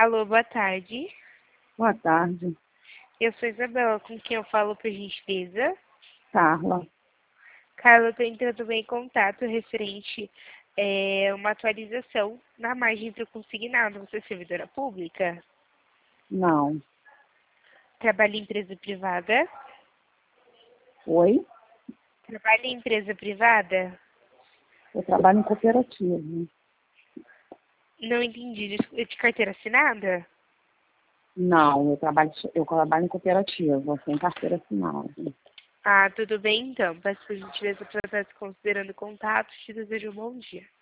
Alô, boa tarde. Boa tarde, Eu sou Isabela, com quem eu falo por gentileza. Carla. Carla, eu estou entrando em contato referente uma atualização na margem para o consignado. Você é servidora pública? Não. Trabalha em empresa privada? Oi? Trabalha em empresa privada? Eu trabalho em cooperativa. Não entendi. De carteira assinada? Não, eu trabalho em cooperativa, sem carteira assinada. Ah, tudo bem então. Peço por gentileza para estar considerando contato. Te desejo um bom dia.